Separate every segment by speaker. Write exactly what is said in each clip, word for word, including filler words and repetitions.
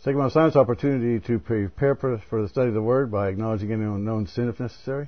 Speaker 1: Take my silence opportunity to prepare for the study of the Word by acknowledging any unknown sin if necessary.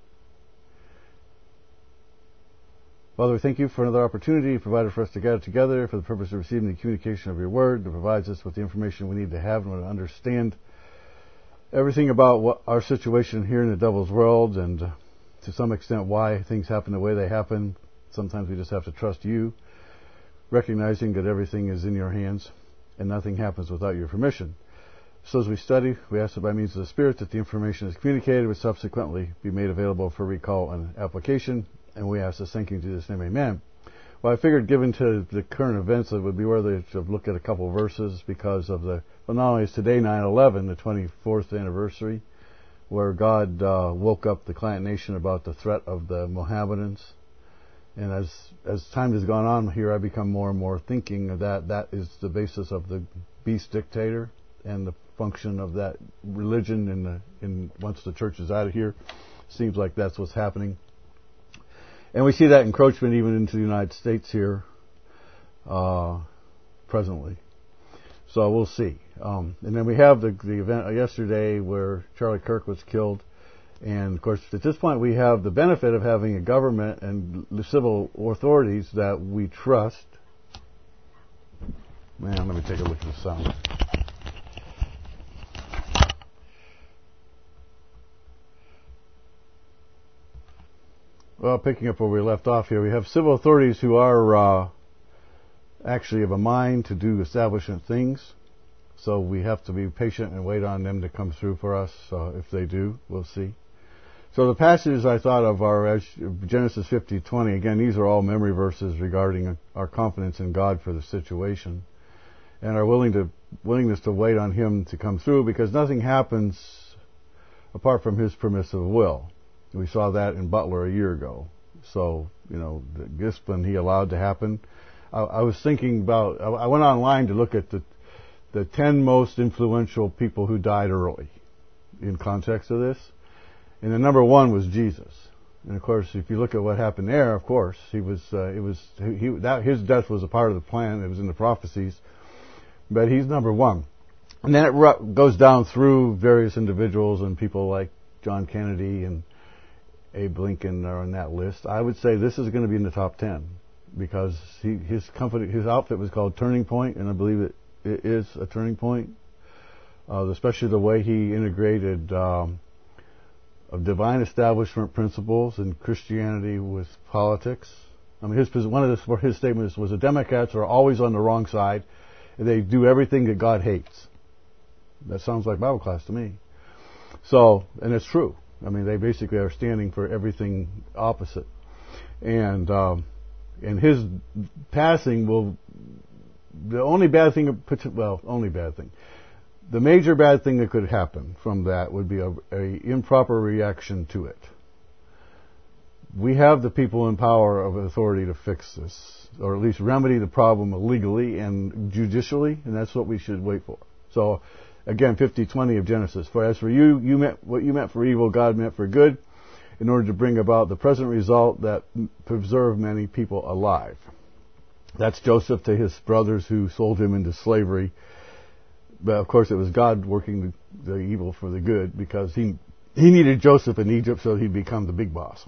Speaker 1: Father, we thank you for another opportunity provided for us to gather together for the purpose of receiving the communication of your Word that provides us with the information we need to have in order to understand everything about what our situation here in the devil's world, and uh, to some extent why things happen the way they happen. Sometimes we just have to trust you, recognizing that everything is in your hands and nothing happens without your permission. So as we study, we ask that by means of the Spirit that the information is communicated would subsequently be made available for recall and application. And we ask this thanking to this name, amen. Well, I figured given to the current events, it would be worthy to look at a couple of verses because of the, well, not only is today nine eleven, the twenty-fourth anniversary, where God uh, woke up the client nation about the threat of the Mohammedans. And as as time has gone on here, I become more and more thinking that that is the basis of the beast dictator and the function of that religion. In the, in once the church is out of here, seems like that's what's happening. And we see that encroachment even into the United States here uh, presently. So we'll see. Um, and then we have the, the event yesterday where Charlie Kirk was killed. And, of course, at this point we have the benefit of having a government and civil authorities that we trust. Man, let me take a look at the sound. Well, picking up where we left off here, we have civil authorities who are uh, actually of a mind to do establishment things. So we have to be patient and wait on them to come through for us. Uh, if they do, we'll see. So the passages I thought of are Genesis fifty twenty. Again, these are all memory verses regarding our confidence in God for the situation and our willing to, willingness to wait on Him to come through, because nothing happens apart from His permissive will. We saw that in Butler a year ago. So, you know, the discipline He allowed to happen. I, I was thinking about, I, I went online to look at the, the ten most influential people who died early in context of this. And the number one was Jesus. And of course, if you look at what happened there, of course, he was, uh, it was, he, that, his death was a part of the plan. It was in the prophecies. But he's number one. And then it goes down through various individuals and people like John Kennedy and Abe Lincoln are on that list. I would say this is going to be in the top ten because he, his company, his outfit was called Turning Point, and I believe it, it is a turning point. Uh, especially the way he integrated um, of divine establishment principles in Christianity with politics. I mean, his one of his, his statements was the Democrats are always on the wrong side, and they do everything that God hates. That sounds like Bible class to me. So, and it's true. I mean, they basically are standing for everything opposite. And um, and his passing will, the only bad thing, well, only bad thing, the major bad thing that could happen from that would be a, a improper reaction to it. We have the people in power of authority to fix this, or at least remedy the problem legally and judicially, and that's what we should wait for. So, again, fifty twenty of Genesis. For as for you, you meant what you meant for evil, God meant for good, in order to bring about the present result that preserve many people alive. That's Joseph to his brothers who sold him into slavery. But of course, it was God working the, the evil for the good, because he he needed Joseph in Egypt so he'd become the big boss,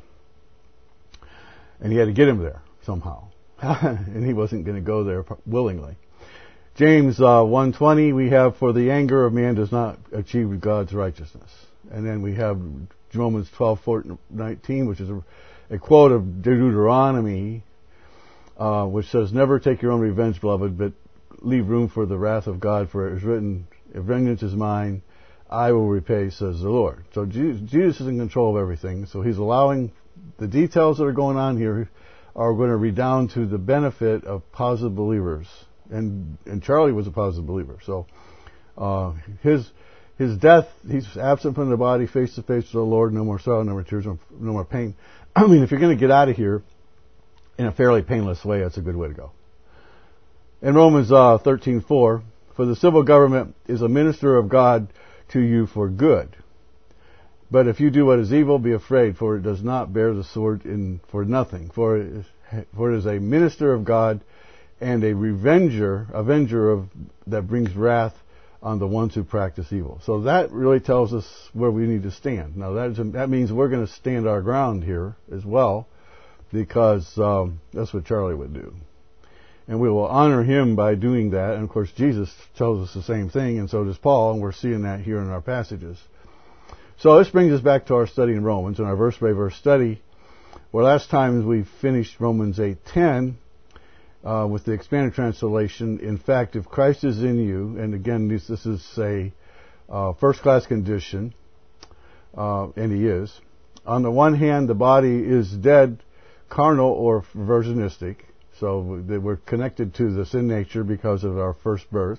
Speaker 1: and he had to get him there somehow, and he wasn't going to go there willingly. James uh, one twenty, we have, for the anger of man does not achieve God's righteousness. And then we have Romans twelve nineteen, which is a, a quote of Deuteronomy, uh, which says, never take your own revenge, beloved, but leave room for the wrath of God, for it is written, if vengeance is mine, I will repay, says the Lord. So Jesus is in control of everything, so he's allowing the details that are going on here are going to redound to the benefit of positive believers. And and Charlie was a positive believer. So uh, his his death, he's absent from the body, face to face with the Lord, no more sorrow, no more tears, no, no more pain. I mean, if you're going to get out of here in a fairly painless way, that's a good way to go. In Romans uh, thirteen four, for the civil government is a minister of God to you for good. But if you do what is evil, be afraid, for it does not bear the sword in for nothing. For it is, for it is a minister of God and a revenger, avenger of that brings wrath on the ones who practice evil. So that really tells us where we need to stand. Now that, is, that means we're going to stand our ground here as well, because um, that's what Charlie would do. And we will honor him by doing that. And of course Jesus tells us the same thing, and so does Paul, and we're seeing that here in our passages. So this brings us back to our study in Romans, in our verse by verse study, where last time we finished Romans eight ten uh, with the expanded translation. In fact, if Christ is in you, and again this, this is a uh, first class condition, uh, and he is. On the one hand, the body is dead, carnal or reversionistic, so we're connected to the sin nature because of our first birth.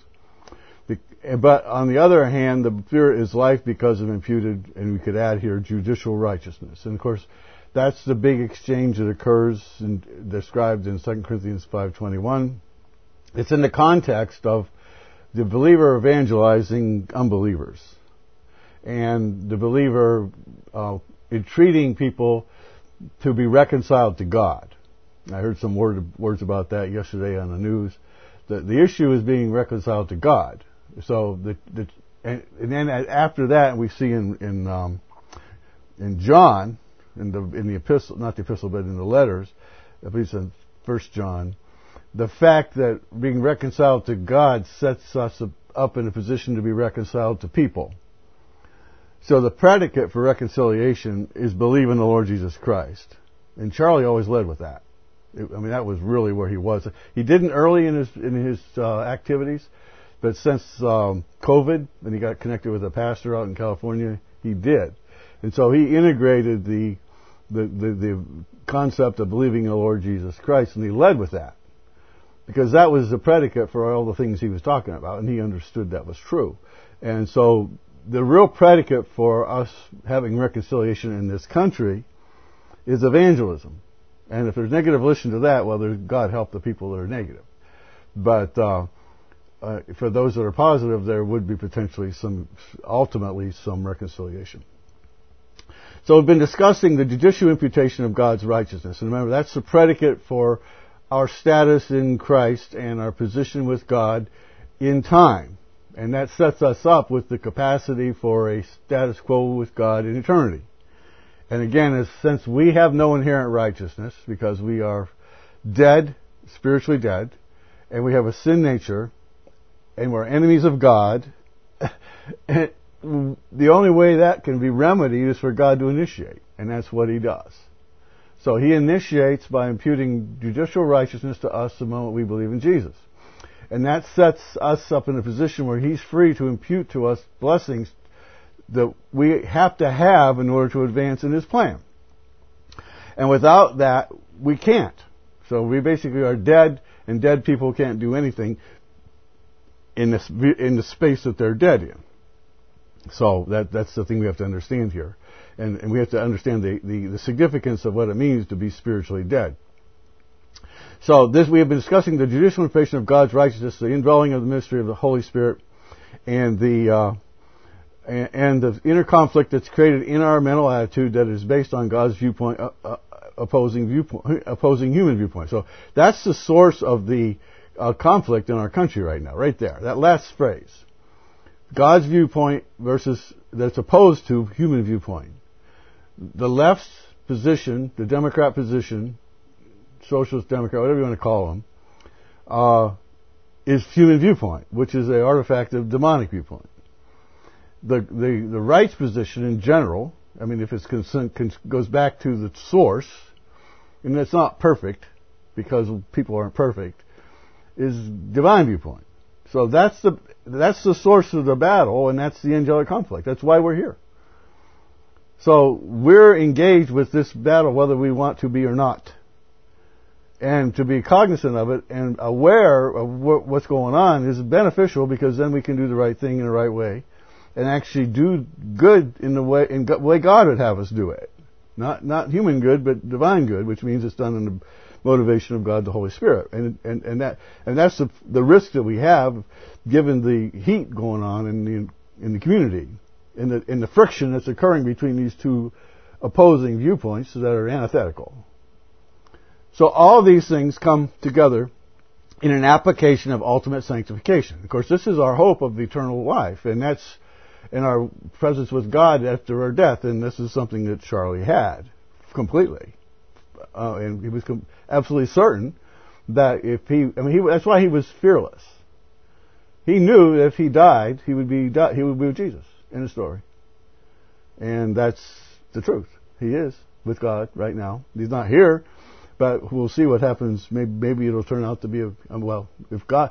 Speaker 1: But on the other hand, the spirit is life because of imputed, and we could add here, judicial righteousness. And of course, that's the big exchange that occurs and described in Second Corinthians five twenty-one. It's in the context of the believer evangelizing unbelievers, and the believer uh, entreating people to be reconciled to God. I heard some word, words about that yesterday on the news. The, the issue is being reconciled to God. So the, the and, and then after that we see in in um, in John in the in the epistle, not the epistle, but in the letters, at least in First John, the fact that being reconciled to God sets us up in a position to be reconciled to people. So the predicate for reconciliation is believe in the Lord Jesus Christ, and Charlie always led with that. It, I mean, that was really where he was. He didn't early in his in his uh, activities. But since um, COVID, and he got connected with a pastor out in California, he did. And so he integrated the, the, the, the concept of believing in the Lord Jesus Christ, and he led with that. Because that was the predicate for all the things he was talking about, and he understood that was true. And so the real predicate for us having reconciliation in this country is evangelism. And if there's negative listen to that, well, there's God help the people that are negative. But uh, Uh, for those that are positive, there would be potentially some, ultimately, some reconciliation. So we've been discussing the judicial imputation of God's righteousness. And remember, that's the predicate for our status in Christ and our position with God in time. And that sets us up with the capacity for a status quo with God in eternity. And again, as, since we have no inherent righteousness, because we are dead, spiritually dead, and we have a sin nature, and we're enemies of God, and the only way that can be remedied is for God to initiate, and that's what he does. So he initiates by imputing judicial righteousness to us the moment we believe in Jesus. And that sets us up in a position where he's free to impute to us blessings that we have to have in order to advance in his plan. And without that, we can't. So we basically are dead, and dead people can't do anything in this in the space that they're dead in. So that that's the thing we have to understand here. And, and we have to understand the, the, the significance of what it means to be spiritually dead. So this we have been discussing the judicial imputation of God's righteousness, the indwelling of the ministry of the Holy Spirit, and the uh, and, and the inner conflict that's created in our mental attitude that is based on God's viewpoint, uh, uh, opposing viewpoint, opposing human viewpoint. So that's the source of the uh, conflict in our country right now, right there. That last phrase, God's viewpoint versus that's opposed to human viewpoint. The left's position, the Democrat position, Socialist Democrat, whatever you want to call them, uh, is human viewpoint, which is an artifact of demonic viewpoint. The the the right's position in general, I mean, if it goes back to the source, and it's not perfect because people aren't perfect, is divine viewpoint. So that's the that's the source of the battle, and that's the angelic conflict. That's why we're here. So we're engaged with this battle whether we want to be or not. And to be cognizant of it and aware of what's going on is beneficial, because then we can do the right thing in the right way and actually do good in the way in the way God would have us do it. Not not human good, but divine good, which means it's done in the motivation of God, the Holy Spirit. And and, and that and that's the the risk that we have, given the heat going on in the in the community, in the in the friction that's occurring between these two opposing viewpoints that are antithetical. So all these things come together in an application of ultimate sanctification. Of course, this is our hope of eternal life, and that's in our presence with God after our death, and this is something that Charlie had completely. Uh, and he was com- absolutely certain that if he, I mean, he, that's why he was fearless. He knew that if he died, he would be he would be with Jesus in the story, and that's the truth. He is with God right now. He's not here, but we'll see what happens. Maybe, maybe it'll turn out to be a well, if God,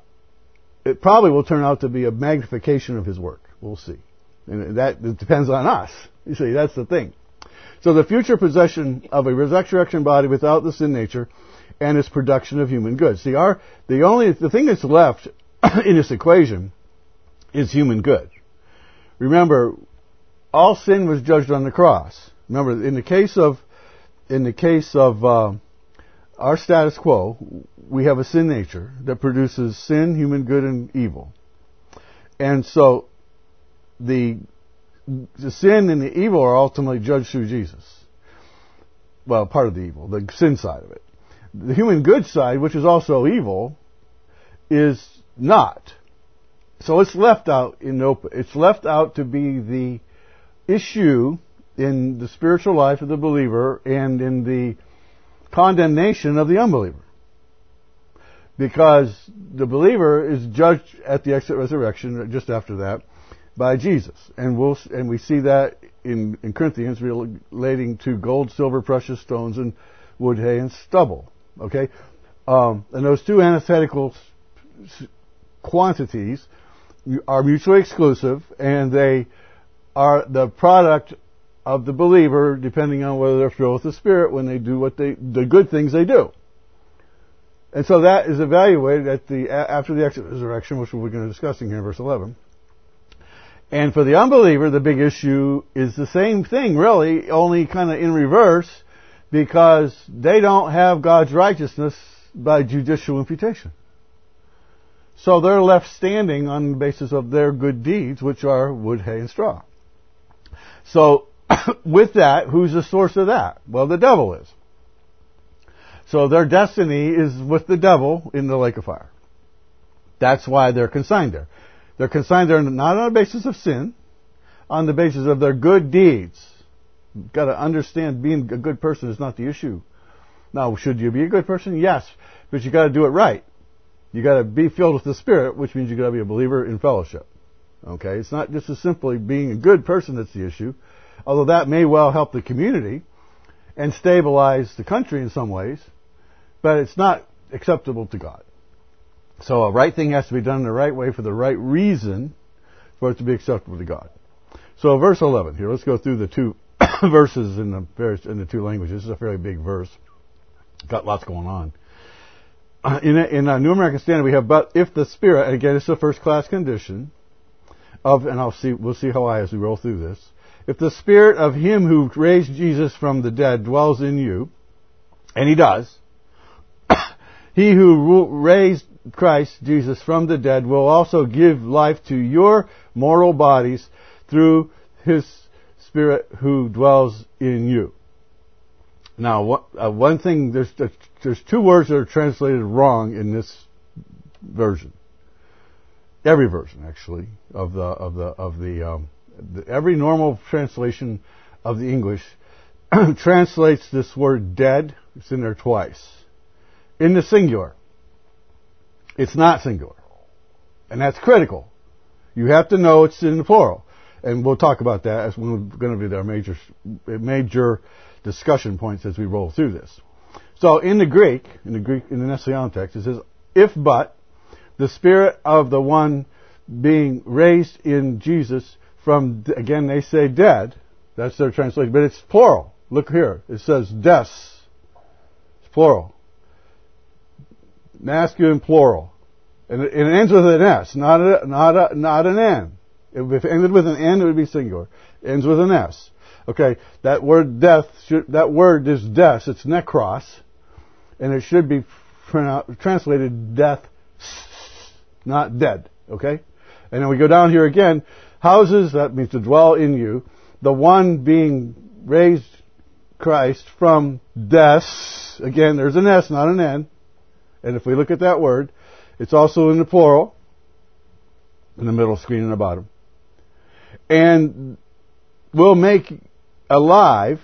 Speaker 1: it probably will turn out to be a magnification of His work. We'll see, and that it depends on us. You see, that's the thing. So the future possession of a resurrection body without the sin nature and its production of human goods. See, our the only the thing that's left in this equation is human good. Remember, all sin was judged on the cross. Remember, in the case of in the case of uh, our status quo, we have a sin nature that produces sin, human good, and evil. And so the the sin and the evil are ultimately judged through Jesus. Well, part of the evil, the sin side of it. The human good side, which is also evil, is not. So it's left out in the open. It's left out to be the issue in the spiritual life of the believer and in the condemnation of the unbeliever. Because the believer is judged at the exit resurrection, just after that, by Jesus. And we'll, and we see that in, in Corinthians relating to gold, silver, precious stones, and wood, hay, and stubble. Okay? Um, and those two antithetical quantities are mutually exclusive, and they are the product of the believer, depending on whether they're filled with the Spirit when they do what they, the good things they do. And so that is evaluated at the after the exit resurrection, which we're going to discuss here in verse eleven. And for the unbeliever, the big issue is the same thing, really, only kind of in reverse, because they don't have God's righteousness by judicial imputation. So they're left standing on the basis of their good deeds, which are wood, hay, and straw. So with that, who's the source of that? Well, the devil is. So their destiny is with the devil in the lake of fire. That's why they're consigned there. They're consigned there not on the basis of sin, on the basis of their good deeds. You've got to understand being a good person is not the issue. Now, should you be a good person? Yes, but you got to do it right. You got to be filled with the Spirit, which means you got to be a believer in fellowship. Okay, it's not just as simply being a good person that's the issue, although that may well help the community and stabilize the country in some ways, but it's not acceptable to God. So a right thing has to be done in the right way for the right reason for it to be acceptable to God. So verse eleven here, let's go through the two verses in the various, in the two languages. This is a fairly big verse. Got lots going on. Uh, in a, in a New American Standard, we have, but if the Spirit, and again, it's a first class condition of, and I'll see, we'll see how I as we roll through this. If the Spirit of Him who raised Jesus from the dead dwells in you, and He does, He who raised Christ Jesus from the dead will also give life to your mortal bodies through His Spirit who dwells in you. Now, what, uh, one thing, there's there's two words that are translated wrong in this version. Every version, actually, of the of the of the, um, the every normal translation of the English translates this word "dead." It's in there twice, in the singular. It's not singular, and that's critical. You have to know it's in the plural, and we'll talk about that as one of going to be our major major discussion points as we roll through this. So in the Greek, in the Greek, in the Nestle-Aland text, it says, if but the Spirit of the one being raised in Jesus from, again, they say dead. That's their translation, but it's plural. Look here. It says des. It's plural. Masculine plural. And it, it ends with an S, not a, not a, not an N. If it ended with an N, it would be singular. It ends with an S. Okay, that word death, should, that word is des, it's nekros, and it should be translated death, not dead, okay? And then we go down here again, houses, that means to dwell in you, the one being raised Christ from des, again, there's an S, not an N, And if we look at that word, it's also in the plural, in the middle screen and the bottom. And will make alive,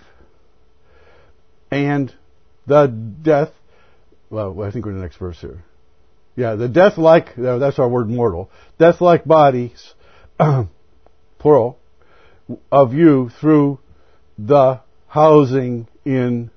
Speaker 1: and the death, well, I think we're in the next verse here. Yeah, the death like, that's our word mortal, death like bodies, plural, of you through the housing in,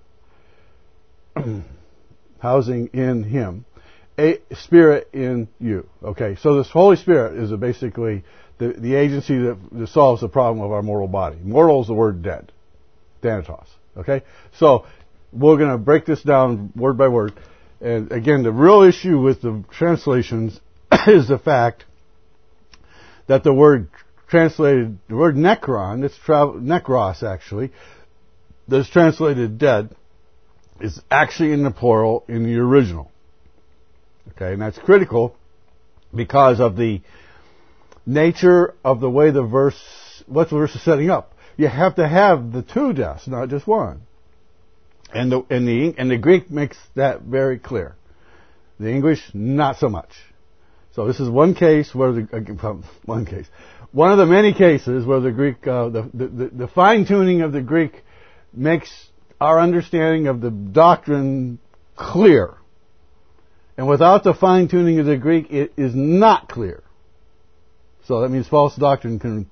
Speaker 1: housing in Him, a Spirit in you. Okay, so this Holy Spirit is a basically the, the agency that, that solves the problem of our mortal body. Mortal is the word dead, thanatos. Okay, so we're going to break this down word by word. And again, the real issue with the translations is the fact that the word translated, the word necron, it's tra- necros actually, that's translated dead, is actually in the plural in the original. Okay, and that's critical because of the nature of the way the verse, what the verse is setting up. You have to have the two deaths, not just one. And the, and the, and the Greek makes that very clear. The English, not so much. So this is one case where the, one case, one of the many cases where the Greek, uh, the, the, the fine-tuning of the Greek makes our understanding of the doctrine clear. And without the fine-tuning of the Greek, it is not clear. So that means false doctrine can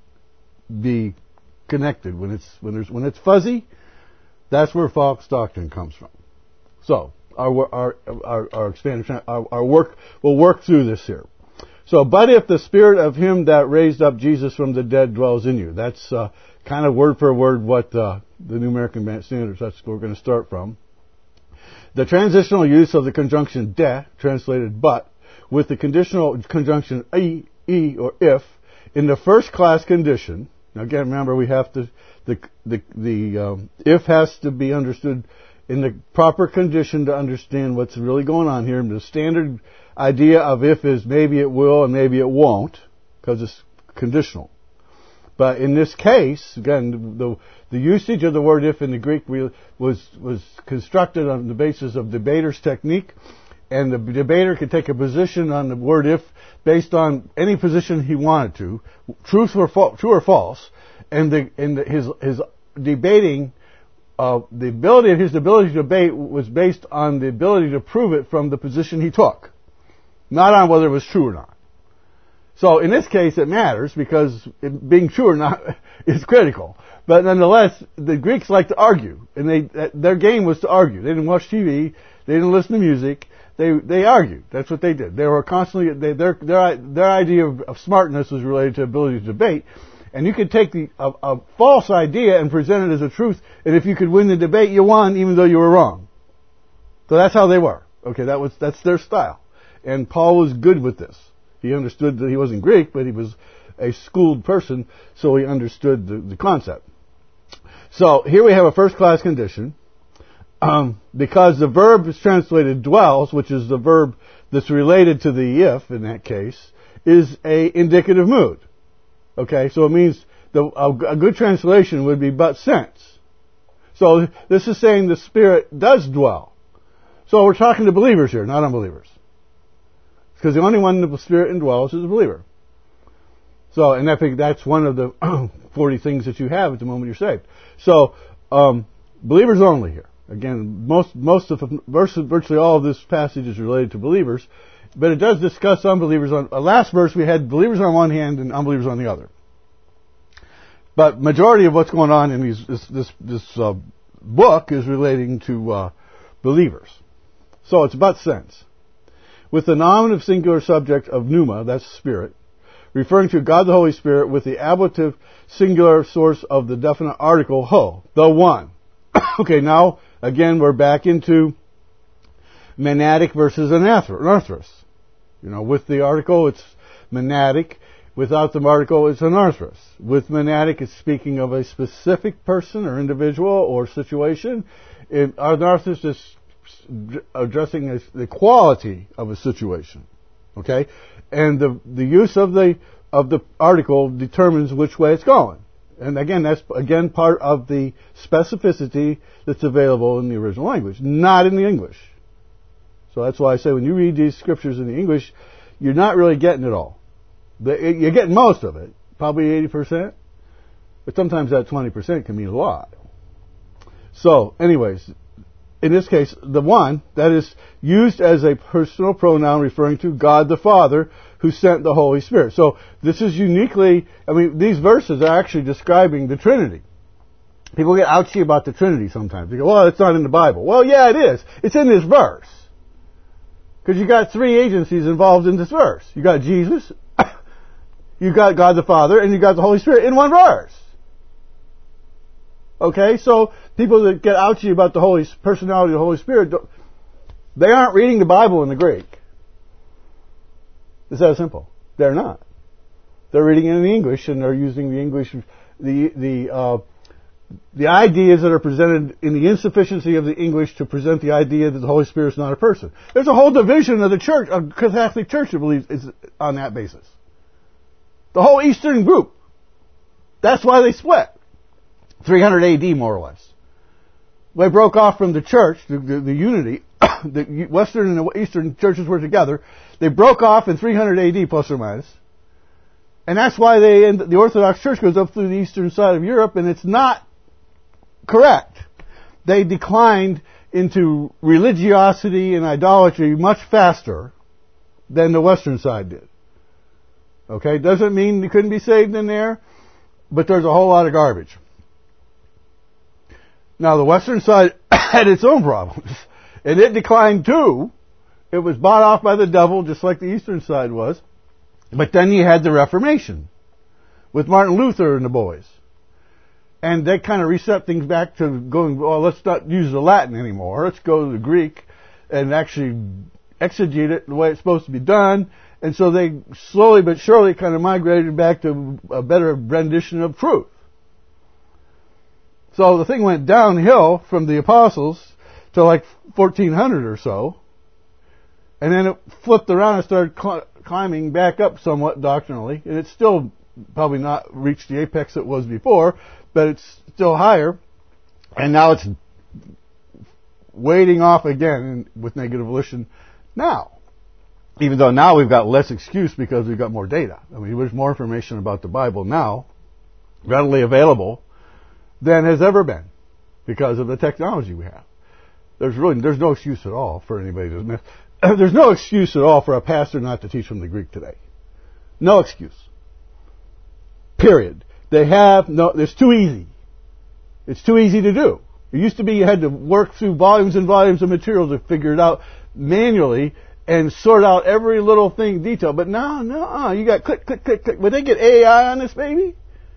Speaker 1: be connected. When it's, when there's, when it's fuzzy, that's where false doctrine comes from. So, our, our, our, our expanded, our, our work, we'll work through this here. So, but if the Spirit of Him that raised up Jesus from the dead dwells in you. That's, uh, kind of word for word what, uh, the New American Standards, that's where we're going to start from. The transitional use of the conjunction de, translated but, with the conditional conjunction e, e, or if, in the first class condition. Now again, remember we have to, the, the, the, um, if has to be understood in the proper condition to understand what's really going on here. And the standard idea of if is maybe it will and maybe it won't, because it's conditional. But in this case, again, the, the usage of the word if in the Greek was, was constructed on the basis of debater's technique. And the debater could take a position on the word if based on any position he wanted to, truth or fa- true or false, and, the, and the, his his debating, uh, the ability his ability to debate was based on the ability to prove it from the position he took, not on whether it was true or not. So in this case, it matters because it, being true or not is critical. But nonetheless, the Greeks like to argue, and they their game was to argue. They didn't watch T V, they didn't listen to music. They they argued. That's what they did. They were constantly they, their their their idea of, of smartness was related to ability to debate, and you could take the a, a false idea and present it as a truth, and if you could win the debate, you won, even though you were wrong. So that's how they were. Okay, that was that's their style, and Paul was good with this. He understood that he wasn't Greek, but he was a schooled person, so he understood the, the concept. So here we have a first class condition. Um, because the verb is translated dwells, which is the verb that's related to the if in that case, is a indicative mood. Okay, so it means the, a, a good translation would be but since. So this is saying the Spirit does dwell. So we're talking to believers here, not unbelievers. Because the only one the Spirit indwells is a believer. So, and I think that's one of the forty things that you have at the moment you're saved. So, um, believers only here. Again, most most of virtually all of this passage is related to believers, but it does discuss unbelievers. On uh, last verse, we had believers on one hand and unbelievers on the other. But majority of what's going on in these, this this, this uh, book is relating to uh, believers. So it's but since, with the nominative singular subject of pneuma, that's spirit, referring to God the Holy Spirit, with the ablative singular source of the definite article ho, the one. Okay, now. Again, we're back into monadic versus anarthrous. You know, with the article, it's monadic. Without the article, it's anarthrous. With monadic, it's speaking of a specific person or individual or situation. In anarthrous is addressing the quality of a situation. Okay? And the, the use of the, of the article determines which way it's going. And again, that's, again, part of the specificity that's available in the original language, not in the English. So that's why I say when you read these scriptures in the English, you're not really getting it all. You're getting most of it, probably eighty percent. But sometimes that twenty percent can mean a lot. So, anyways, in this case, the one, that is used as a personal pronoun referring to God the Father who sent the Holy Spirit. So, this is uniquely, I mean, these verses are actually describing the Trinity. People get ouchy about the Trinity sometimes. They go, well, it's not in the Bible. Well, yeah, it is. It's in this verse. Because you got three agencies involved in this verse. You got Jesus, you got God the Father, and you got the Holy Spirit in one verse. Okay, so people that get ouchy about the Holy personality of the Holy Spirit, they aren't reading the Bible in the Greek. It's that simple. They're not. They're reading it in the English, and they're using the English, the the uh, the ideas that are presented in the insufficiency of the English to present the idea that the Holy Spirit is not a person. There's a whole division of the church, of the Catholic Church, that believes is on that basis. The whole Eastern group. That's why they split. three hundred A D, more or less. They broke off from the church, the, the, the unity. The Western and the Eastern churches were together. They broke off in three hundred A D, plus or minus. And that's why they end, the Orthodox Church goes up through the eastern side of Europe, and it's not correct. They declined into religiosity and idolatry much faster than the Western side did. Okay? Doesn't mean you couldn't be saved in there, but there's a whole lot of garbage. Now, the Western side had its own problems, and it declined too. It was bought off by the devil, just like the Eastern side was. But then you had the Reformation with Martin Luther and the boys. And they kind of reset things back to going, well, let's not use the Latin anymore. Let's go to the Greek and actually exegete it the way it's supposed to be done. And so they slowly but surely kind of migrated back to a better rendition of truth. So the thing went downhill from the apostles to like fourteen hundred or so. And then it flipped around and started cl- climbing back up somewhat doctrinally. And it's still probably not reached the apex it was before, but it's still higher. And now it's wading off again with negative volition now. Even though now we've got less excuse because we've got more data. I mean, there's more information about the Bible now, readily available, than has ever been because of the technology we have. There's really, there's no excuse at all for anybody to miss. There's no excuse at all for a pastor not to teach from the Greek today. No excuse. Period. They have no, it's too easy. It's too easy to do. It used to be you had to work through volumes and volumes of material to figure it out manually and sort out every little thing detail. But now, no, you got click, click, click, click. Would they get A I on this baby?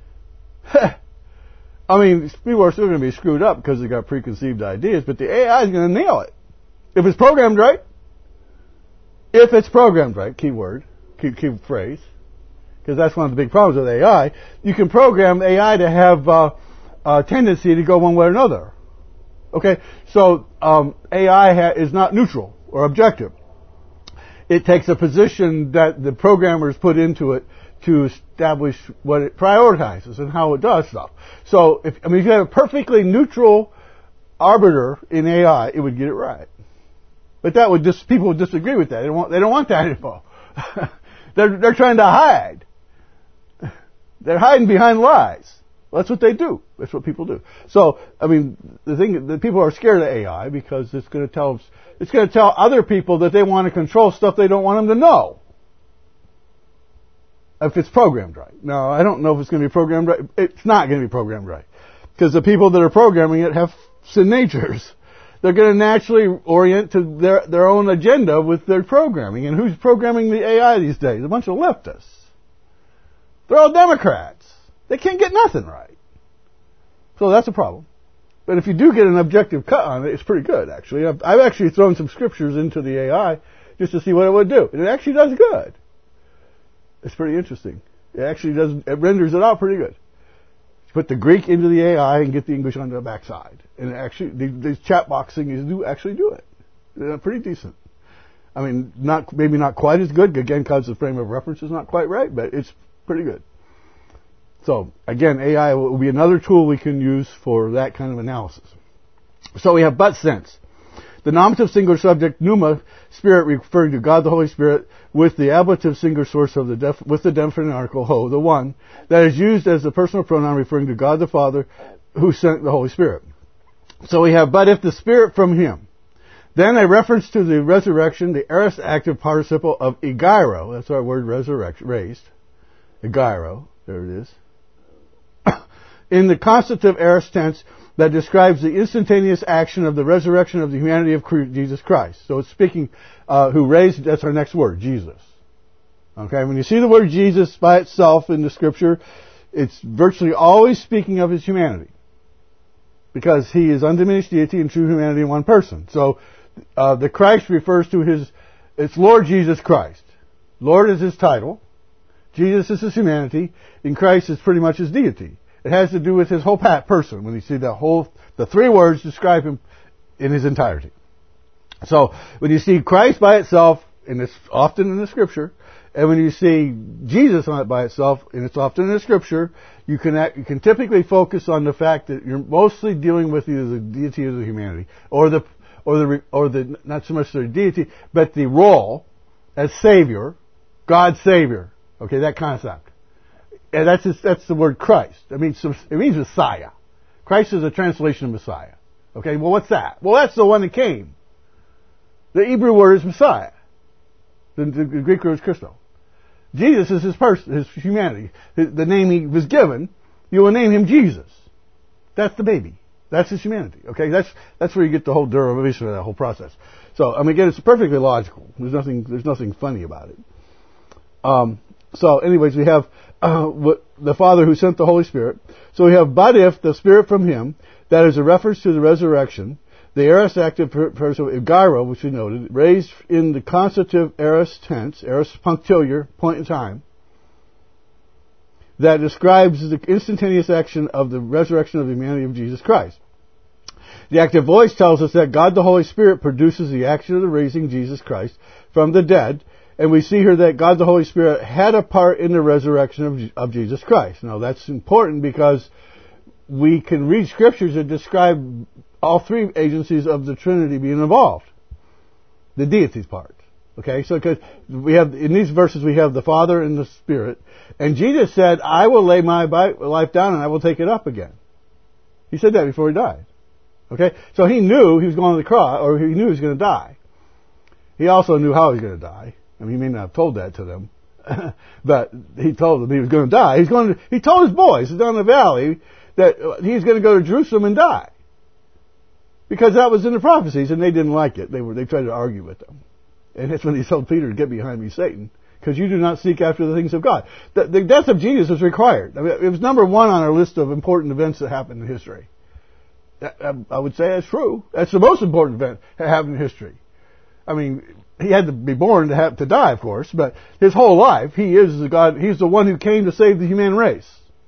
Speaker 1: I mean, people are still going to be screwed up because they got preconceived ideas, but the A I is going to nail it. If it's programmed right, if it's programmed right, key word, key, key phrase, because that's one of the big problems with A I, you can program A I to have uh, a tendency to go one way or another. Okay, so um, A I ha- is not neutral or objective. It takes a position that the programmers put into it to establish what it prioritizes and how it does stuff. So, if I mean, if you had a perfectly neutral arbiter in A I, it would get it right. But that would just people would disagree with that. They don't want, they don't want that info. they're they're trying to hide. They're hiding behind lies. Well, that's what they do. That's what people do. So, I mean, the thing the people are scared of A I because it's going to tell it's going to tell other people that they want to control stuff they don't want them to know. If it's programmed right. Now, I don't know if it's going to be programmed right. It's not going to be programmed right. Because the people that are programming it have sin natures. They're going to naturally orient to their, their own agenda with their programming. And who's programming the A I these days? A bunch of leftists. They're all Democrats. They can't get nothing right. So that's a problem. But if you do get an objective cut on it, it's pretty good, actually. I've, I've actually thrown some scriptures into the A I just to see what it would do. And it actually does good. It's pretty interesting. It actually does, it renders it out pretty good. Put the Greek into the A I and get the English on the backside. And it actually, these chat box things do actually do it. They're pretty decent. I mean, not, maybe not quite as good, again, because the frame of reference is not quite right, but it's pretty good. So, again, A I will be another tool we can use for that kind of analysis. So we have but since. The nominative singular subject pneuma, spirit, referring to God the Holy Spirit, with the ablative singular source of the def, with the definite article ho, the one, that is used as the personal pronoun referring to God the Father, who sent the Holy Spirit. So we have, but if the Spirit from Him. Then a reference to the resurrection, the aorist active participle of egeiro, that's our word resurrection, raised. Egeiro, there it is. In the constitutive aorist tense that describes the instantaneous action of the resurrection of the humanity of Jesus Christ. So it's speaking, uh, who raised, that's our next word, Jesus. Okay, when you see the word Jesus by itself in the scripture, it's virtually always speaking of His humanity. Because He is undiminished deity and true humanity in one person. So, uh, the Christ refers to His, it's Lord Jesus Christ. Lord is His title. Jesus is His humanity. And Christ is pretty much His deity. It has to do with His whole person when you see that whole, the three words describe Him in His entirety. So, when you see Christ by itself, and it's often in the scripture, and when you see Jesus on it by itself, and it's often in the scripture, you can act, you can typically focus on the fact that you're mostly dealing with either the deity or the humanity, or the, or the, or the, not so much the deity, but the role as Savior, God's Savior. Okay, that concept. And that's just, that's the word Christ. I mean, it means Messiah. Christ is a translation of Messiah. Okay, well, what's that? Well, that's the one that came. The Hebrew word is Messiah. The, the Greek word is Christo. Jesus is His person, His humanity. The name He was given, you will name Him Jesus. That's the baby. That's His humanity. Okay, that's that's where you get the whole derivation of that whole process. So, I mean, again, it's perfectly logical. There's nothing there's nothing funny about it. Um, so, anyways, we have uh, what, the Father who sent the Holy Spirit. So we have, but if the Spirit from Him, that is a reference to the resurrection. The aorist active person, egeiro, which we noted, raised in the constitutive aorist tense, aorist punctiliar, point in time, that describes the instantaneous action of the resurrection of the humanity of Jesus Christ. The active voice tells us that God the Holy Spirit produces the action of the raising Jesus Christ from the dead, and we see here that God the Holy Spirit had a part in the resurrection of, of Jesus Christ. Now that's important because we can read scriptures that describe all three agencies of the Trinity being involved. The deity's part. Okay, so because we have, in these verses we have the Father and the Spirit, and Jesus said, I will lay my life down and I will take it up again. He said that before He died. Okay, so He knew He was going to the cross, or He knew He was going to die. He also knew how He was going to die. I mean, He may not have told that to them, but He told them He was going to die. He's going to, He told His boys down in the valley that He's going to go to Jerusalem and die. Because that was in the prophecies, and they didn't like it. They were they tried to argue with them. And that's when He told Peter to get behind me, Satan, because you do not seek after the things of God. The, the death of Jesus was required. I mean, it was number one on our list of important events that happened in history. I, I would say that's true. That's the most important event that happened in history. I mean, He had to be born to have to die, of course, but His whole life, He is the God. He's the one who came to save the human race.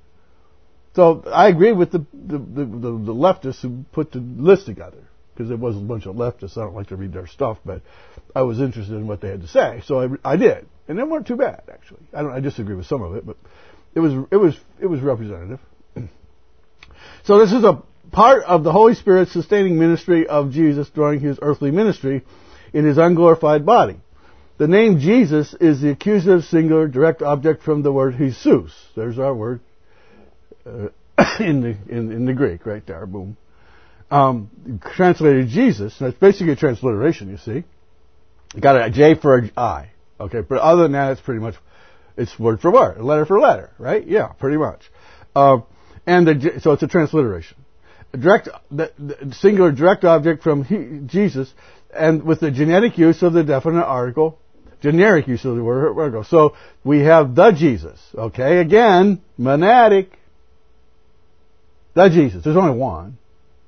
Speaker 1: So I agree with the the, the, the leftists who put the list together, because there was a bunch of leftists. I don't like to read their stuff, but I was interested in what they had to say, so I, I did, and they weren't too bad actually. I don't I disagree with some of it, but it was it was it was representative. So this is a part of the Holy Spirit sustaining ministry of Jesus during His earthly ministry in His unglorified body. The name Jesus is the accusative singular direct object from the word Jesus. There's our word. Uh, in the in, in the Greek, right there, boom. Um, translated Jesus. That's basically a transliteration. You see, you got a J for an I. Okay, but other than that, it's pretty much it's word for word, letter for letter, right? Yeah, pretty much. Uh, and the, so it's a transliteration. A direct, the, the singular direct object from he, Jesus, and with the genetic use of the definite article, generic use of the word article. So we have the Jesus. Okay, again, monadic. The Jesus. There's only one.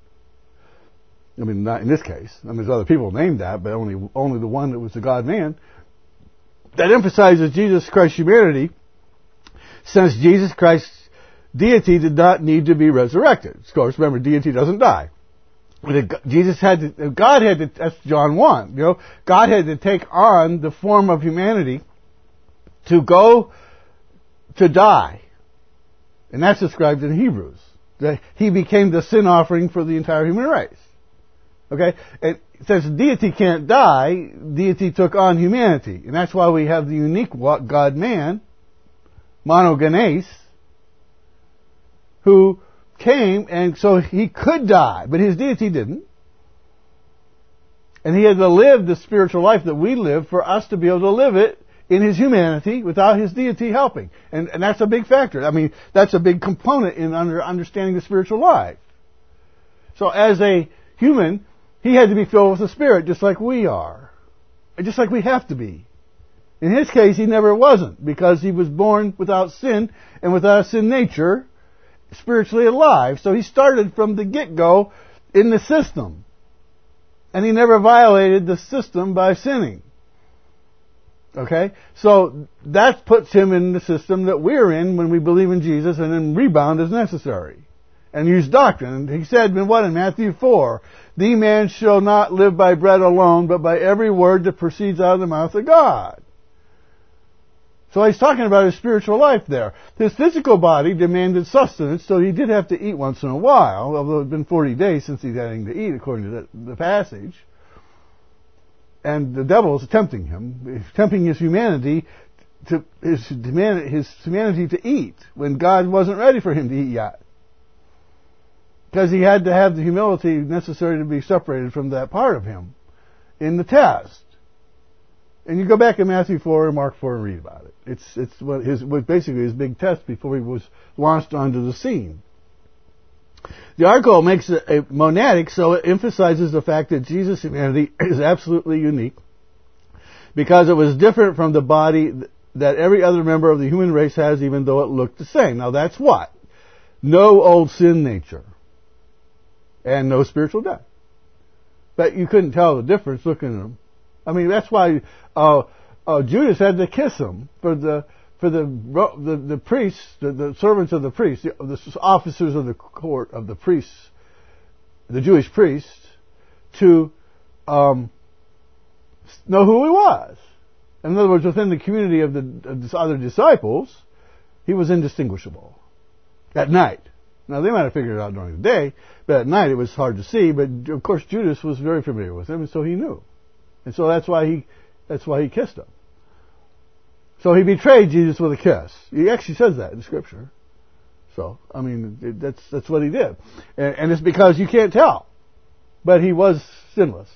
Speaker 1: I mean, not in this case. I mean, there's other people named that, but only only the one that was the God-man. That emphasizes Jesus Christ's humanity, since Jesus Christ's deity did not need to be resurrected. Of course, remember, deity doesn't die. Jesus had to, God had to, that's John one, you know, God had to take on the form of humanity to go to die. And that's described in Hebrews. That He became the sin offering for the entire human race. Okay? And since deity can't die, deity took on humanity. And that's why we have the unique God-man, monogenes, who came, and so he could die, but his deity didn't. And he had to live the spiritual life that we live for us to be able to live it in his humanity without his deity helping. And, and that's a big factor. I mean, that's a big component in under, understanding the spiritual life. So as a human, he had to be filled with the Spirit just like we are. Just like we have to be. In his case, he never wasn't, because he was born without sin and without a sin nature, spiritually alive. So he started from the get-go in the system. And he never violated the system by sinning. Okay? So that puts him in the system that we're in when we believe in Jesus, and then rebound as necessary. And use doctrine. And he said, in what? In Matthew four, the man shall not live by bread alone, but by every word that proceeds out of the mouth of God. So he's talking about his spiritual life there. His physical body demanded sustenance, so he did have to eat once in a while, although it had been forty days since he'd had anything to eat, according to the, the passage. And the devil is tempting him, tempting his humanity to his, his humanity to eat when God wasn't ready for him to eat yet. Because he had to have the humility necessary to be separated from that part of him in the test. And you go back in Matthew four and Mark four and read about it. It's it's what his what basically his big test before he was launched onto the scene. The article makes it a monadic, so it emphasizes the fact that Jesus' humanity is absolutely unique because it was different from the body that every other member of the human race has, even though it looked the same. Now that's what? No old sin nature. And no spiritual death. But you couldn't tell the difference looking at him. I mean, that's why uh, uh, Judas had to kiss him for the for the the, the priests, the, the servants of the priests, the, the officers of the court of the priests, the Jewish priests, to um, know who he was. In other words, within the community of the, of the other disciples, he was indistinguishable. At night. Now, they might have figured it out during the day, but at night it was hard to see. But, of course, Judas was very familiar with him, and so he knew. And so that's why he that's why he kissed him. So he betrayed Jesus with a kiss. He actually says that in Scripture. So, I mean, it, that's that's what he did. And, and it's because you can't tell. But he was sinless.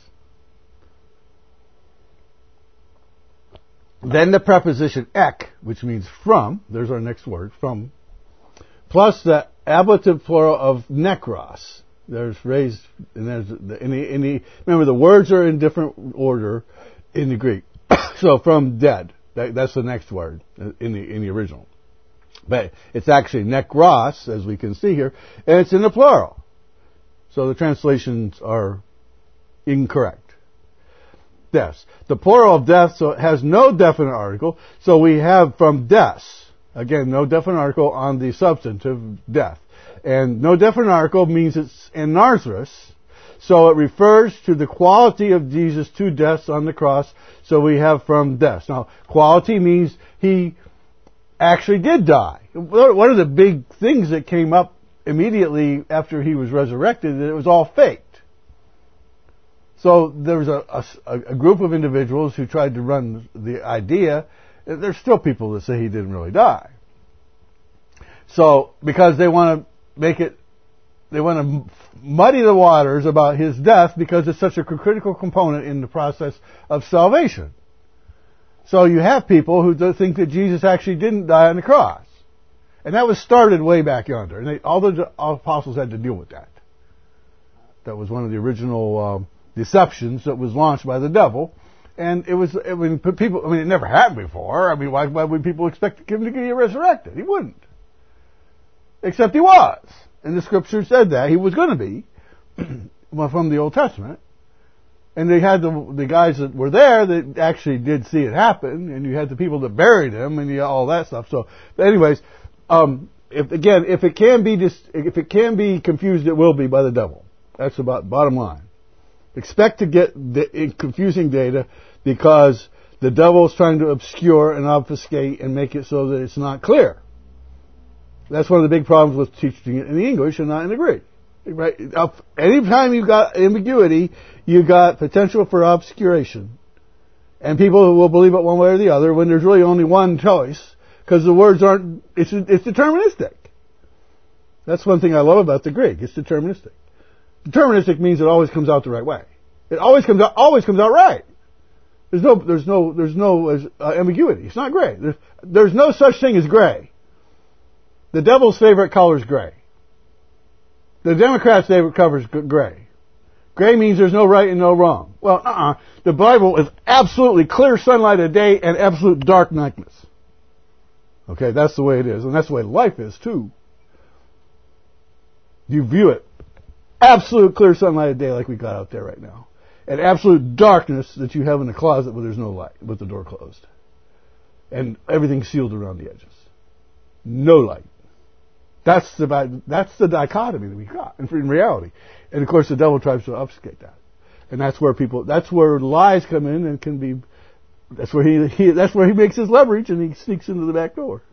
Speaker 1: Then the preposition ek, which means from, there's our next word, from, plus the ablative plural of nekros. There's raised, and there's the, in the, in the, remember the words are in different order in the Greek. So from dead, that, that's the next word in the in the original. But it's actually nekros, as we can see here, and it's in the plural. So the translations are incorrect. Deaths. The plural of death, so it has no definite article, so we have from deaths. Again, no definite article on the substantive death. And no definite article means it's anarthros, so it refers to the quality of Jesus' two deaths on the cross, so we have from deaths. Now, quality means he actually did die. One of the big things that came up immediately after he was resurrected, that it was all faked. So there was a, a, a group of individuals who tried to run the idea. There's still people that say he didn't really die. So, because they want to make it, they want to muddy the waters about his death because it's such a critical component in the process of salvation. So you have people who think that Jesus actually didn't die on the cross. And that was started way back yonder. And they, all the apostles had to deal with that. That was one of the original um, deceptions that was launched by the devil. And it was, I mean, people, I mean, it never happened before. I mean, why, why would people expect him to get resurrected? He wouldn't. Except he was. And the scripture said that he was going to be from the Old Testament. And they had the the guys that were there that actually did see it happen, and you had the people that buried him, and you, all that stuff. So, but anyways, um, if again, if it can be dis, if it can be confused, it will be by the devil. That's about bottom line. Expect to get the confusing data because the devil is trying to obscure and obfuscate and make it so that it's not clear. That's one of the big problems with teaching it in the English and not in the Greek.
Speaker 2: Right? Anytime you've got ambiguity, you've got potential for obscuration. And people who will believe it one way or the other when there's really only one choice, because the words aren't, it's, it's deterministic. That's one thing I love about the Greek. It's deterministic. Deterministic means it always comes out the right way. It always comes out, always comes out right. There's no, there's no, there's no uh, ambiguity. It's not gray. There's, there's no such thing as gray. The devil's favorite color is gray. The Democrats' favorite color is gray. Gray means there's no right and no wrong. Well, uh-uh. The Bible is absolutely clear sunlight of day and absolute dark nightness. Okay, that's the way it is. And that's the way life is, too. You view it. Absolute clear sunlight of day like we got out there right now. And absolute darkness that you have in the closet where there's no light, with the door closed. And everything sealed around the edges. No light. That's the, that's the dichotomy that we got in reality. And of course the devil tries to obfuscate that. And that's where people, that's where lies come in and can be, that's where he, he that's where he makes his leverage and he sneaks into the back door.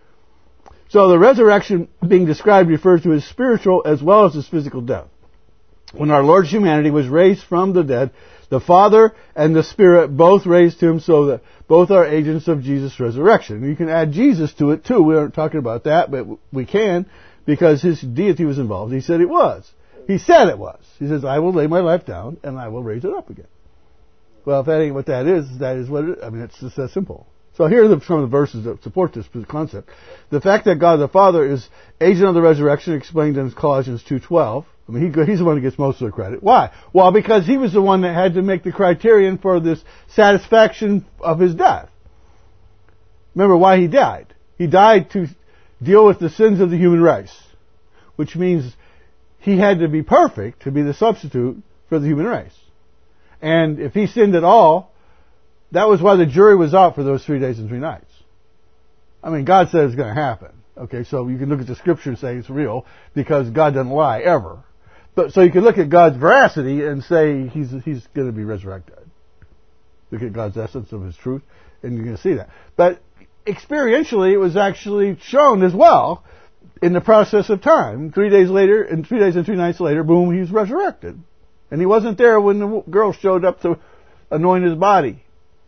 Speaker 2: So the resurrection being described refers to his spiritual as well as his physical death. When our Lord's humanity was raised from the dead, the Father and the Spirit both raised him so that both are agents of Jesus' resurrection. You can add Jesus to it too. We aren't talking about that, but we can because his deity was involved. He said it was. He said it was. He says, I will lay my life down and I will raise it up again. Well, if that ain't what that is, that is what it is. I mean, it's just that simple. So here are the, some of the verses that support this concept. The fact that God the Father is agent of the resurrection explained in Colossians two twelve. I mean, he, he's the one who gets most of the credit. Why? Well, because he was the one that had to make the criterion for this satisfaction of his death. Remember why he died. He died to deal with the sins of the human race, which means he had to be perfect to be the substitute for the human race. And if he sinned at all, that was why the jury was out for those three days and three nights. I mean, God said it was going to happen. Okay, so you can look at the scripture and say it's real because God doesn't lie ever. But so you can look at God's veracity and say he's he's going to be resurrected. Look at God's essence of his truth, and you're going to see that. But experientially, it was actually shown as well in the process of time. Three days later, and three days and three nights later, boom, he was resurrected. And he wasn't there when the girl showed up to anoint his body.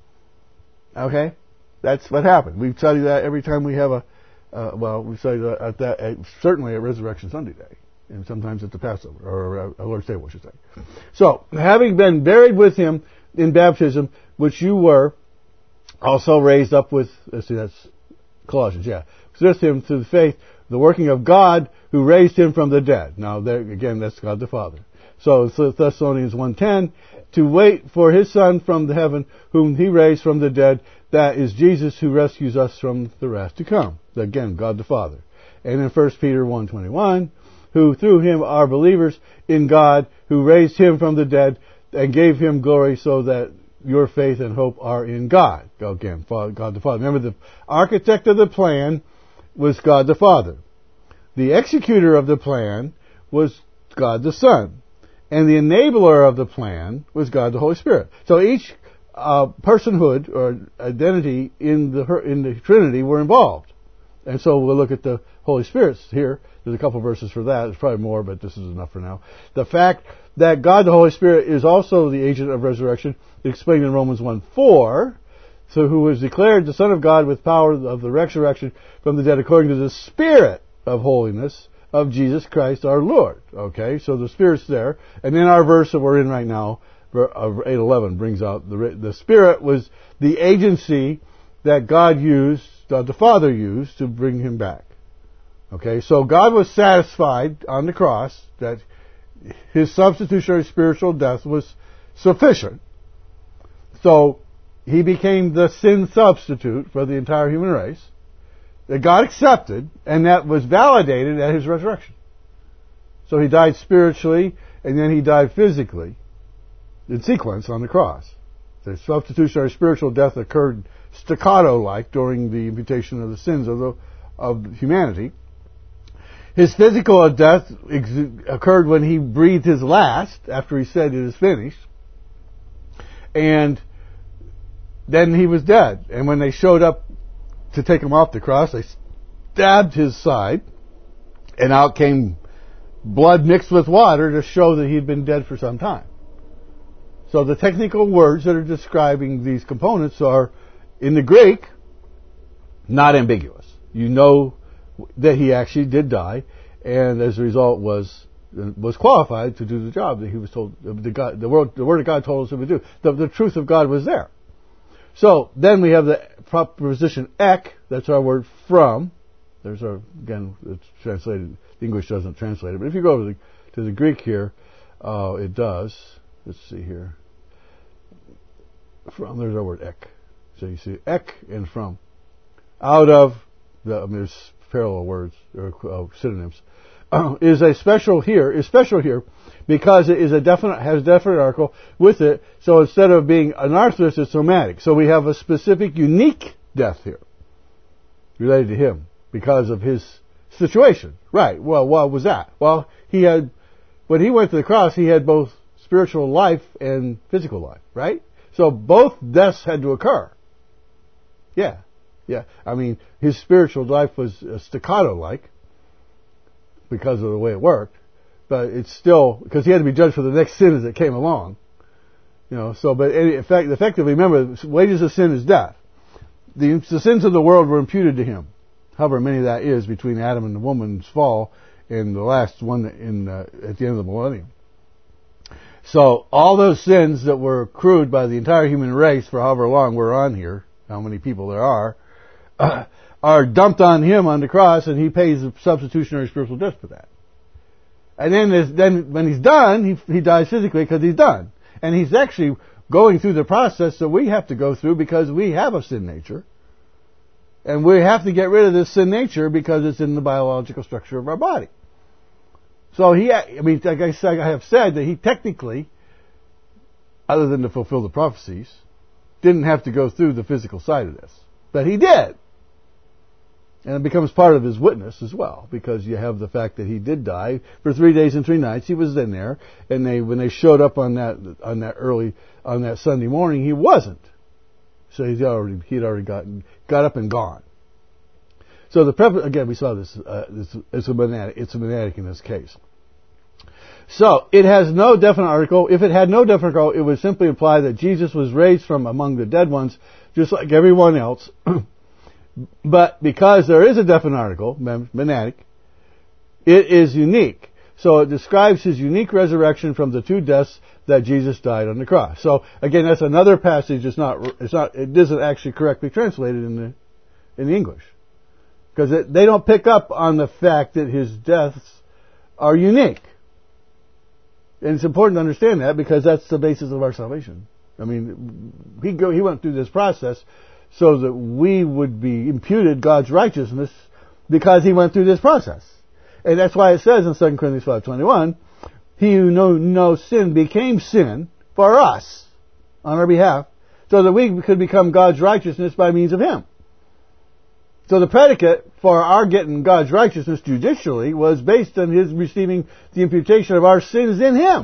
Speaker 2: Okay? That's what happened. We study that every time we have a, uh, well, we study that at that, at, certainly at Resurrection Sunday Day. And sometimes at the Passover, or a Lord's table, I should say. So, having been buried with him in baptism, which you were also raised up with, let's see, that's Colossians, yeah. With him through faith, the working of God who raised him from the dead. Now, there again, that's God the Father. So, Thessalonians one ten, to wait for his Son from the heaven, whom he raised from the dead, that is Jesus who rescues us from the wrath to come. Again, God the Father. And in First Peter one twenty-one, who through him are believers in God, who raised him from the dead and gave him glory, so that your faith and hope are in God. Again, God the Father. Remember, the architect of the plan was God the Father. The executor of the plan was God the Son. And the enabler of the plan was God the Holy Spirit. So each uh, personhood or identity in the in the Trinity were involved. And so we'll look at the Holy Spirit here. There's a couple verses for that. There's probably more, but this is enough for now. The fact that God the Holy Spirit is also the agent of resurrection is explained in Romans one four. So who was declared the Son of God with power of the resurrection from the dead according to the Spirit of holiness of Jesus Christ our Lord. Okay, so the Spirit's there. And then our verse that we're in right now, eight eleven, brings out the, the Spirit was the agency that God used, that the Father used to bring him back. Okay, so God was satisfied on the cross that his substitutionary spiritual death was sufficient. So he became the sin substitute for the entire human race that God accepted, and that was validated at his resurrection. So he died spiritually, and then he died physically in sequence on the cross. The substitutionary spiritual death occurred staccato-like during the imputation of the sins of, the, of humanity. His physical death ex- occurred when he breathed his last, after he said it is finished. And then he was dead. And when they showed up to take him off the cross, they stabbed his side, and out came blood mixed with water to show that he'd been dead for some time. So the technical words that are describing these components are, in the Greek, not ambiguous. You know that he actually did die, and as a result was was qualified to do the job that he was told. The, God, the, word, the word of God told us he would do. The, the truth of God was there. So then we have the preposition ek. That's our word from. There's our again. It's translated. The English doesn't translate it, but if you go to the to the Greek here, uh, it does. Let's see here. From, there's our word ek. So you see ek and from. Out of, the, I mean, there's parallel words, or uh, synonyms, uh, is a special here, is special here because it is a definite, has definite article with it, so instead of being an arthrus, it's somatic. So we have a specific, unique death here, related to him, because of his situation. Right, well, what was that? Well, he had, when he went to the cross, he had both spiritual life and physical life, right? So both deaths had to occur. Yeah, yeah. I mean, his spiritual life was staccato-like because of the way it worked, but it's still, because he had to be judged for the next sin as it came along. You know, so, but in fact, effectively, remember, wages of sin is death. The, the sins of the world were imputed to him. However many that is between Adam and the woman's fall and the last one in uh, at the end of the millennium. So all those sins that were accrued by the entire human race for however long we're on here, how many people there are, uh, are dumped on him on the cross, and he pays a substitutionary spiritual death for that. And then, then when he's done, he, he dies physically because he's done. And he's actually going through the process that we have to go through because we have a sin nature. And we have to get rid of this sin nature because it's in the biological structure of our body. So he, I mean, like I have said, that he technically, other than to fulfill the prophecies, didn't have to go through the physical side of this. But he did. And it becomes part of his witness as well, because you have the fact that he did die for three days and three nights. He was in there, and they, when they showed up on that, on that early, on that Sunday morning, he wasn't. So he's already, he'd already gotten, got up and gone. So the prep, again, we saw this, uh, this, it's a monadic, it's a monadic in this case. So, it has no definite article. If it had no definite article, it would simply imply that Jesus was raised from among the dead ones, just like everyone else. But because there is a definite article, monadic, it is unique. So it describes his unique resurrection from the two deaths that Jesus died on the cross. So again, that's another passage. It's not. It's not. It isn't actually correctly translated in the in the English, because it, they don't pick up on the fact that his deaths are unique. And it's important to understand that, because that's the basis of our salvation. I mean, he go, he went through this process so that we would be imputed God's righteousness because he went through this process. And that's why it says in Second Corinthians five twenty-one, he who knew no sin became sin for us on our behalf, so that we could become God's righteousness by means of him. So the predicate for our getting God's righteousness judicially was based on his receiving the imputation of our sins in him.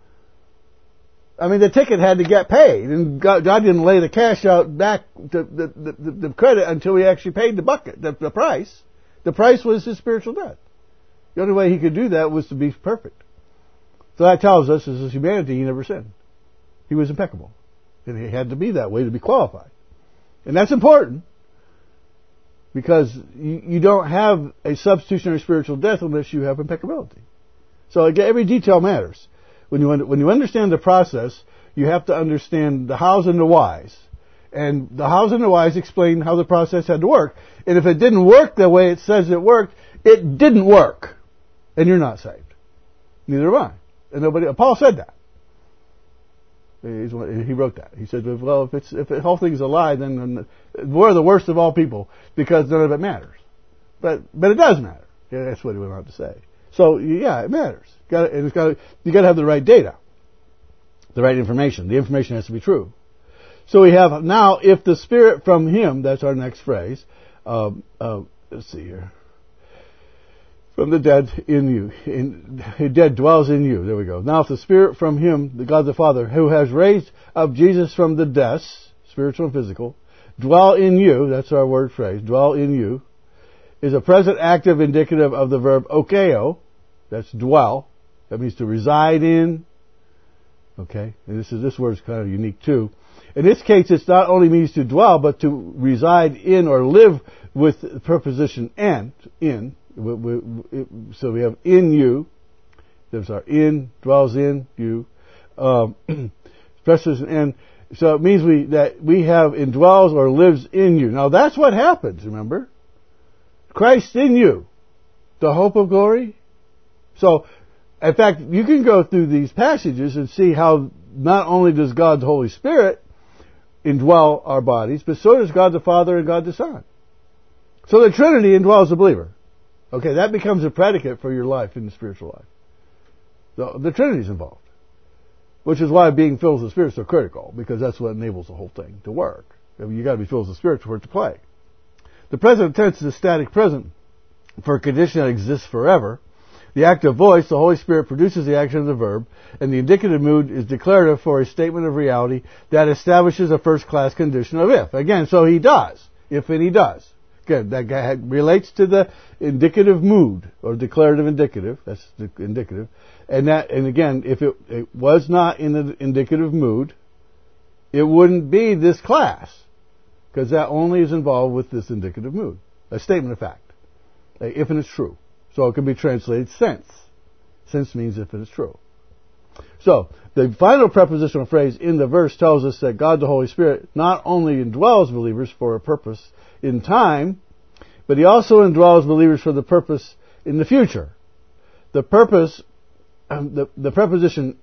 Speaker 2: I mean, the ticket had to get paid, and God, God didn't lay the cash out back, to the, the, the credit, until he actually paid the bucket, the, the price. The price was his spiritual death. The only way he could do that was to be perfect. So that tells us, as his humanity, he never sinned. He was impeccable. And he had to be that way to be qualified. And that's important, because you, you don't have a substitutionary spiritual death unless you have impeccability. So again, every detail matters. When you, when you understand the process, you have to understand the hows and the whys. And the hows and the whys explain how the process had to work. And if it didn't work the way it says it worked, it didn't work. And you're not saved. Neither am I. And nobody, Paul said that. He's, he wrote that. He said, well, if it's, if the whole thing's a lie, then we're the worst of all people, because none of it matters. But, but it does matter. Yeah, that's what he went on to say. So, yeah, it matters. Got, and it's got, you got to have the right data, the right information. The information has to be true. So we have now, if the Spirit from him, that's our next phrase. Um, uh, let's see here. From the dead in you. In, the dead dwells in you. There we go. Now if the Spirit from him, the God the Father, who has raised up Jesus from the deaths, spiritual and physical, dwell in you, that's our word phrase, dwell in you, is a present active indicative of the verb okeo, That's dwell. That means to reside in. Okay, and this is this word is kind of unique too. In this case, it not only means to dwell, but to reside in or live with the preposition and in. So we have in you. There's our in dwells in you. Um, preposition in. So it means we that we have indwells or lives in you. Now that's what happens. Remember, Christ in you, the hope of glory. So, in fact, you can go through these passages and see how not only does God's Holy Spirit indwell our bodies, but so does God the Father and God the Son. So the Trinity indwells the believer. Okay, that becomes a predicate for your life in the spiritual life. The, the Trinity is involved. Which is why being filled with the Spirit is so critical, because that's what enables the whole thing to work. I mean, you got to be filled with the Spirit for it to play. The present tense is a static present for a condition that exists forever. The active voice, the Holy Spirit, produces the action of the verb, and the indicative mood is declarative for a statement of reality that establishes a first-class condition of if. Again, so he does. If and he does. Again, that relates to the indicative mood, or declarative indicative. That's the indicative. And that, and again, if it, it was not in the indicative mood, it wouldn't be this class, because that only is involved with this indicative mood, a statement of fact, if and it's true. So it can be translated since. Since means if and it's true. So the final prepositional phrase in the verse tells us that God the Holy Spirit not only indwells believers for a purpose in time, but he also indwells believers for the purpose in the future. The purpose, um, the, the preposition,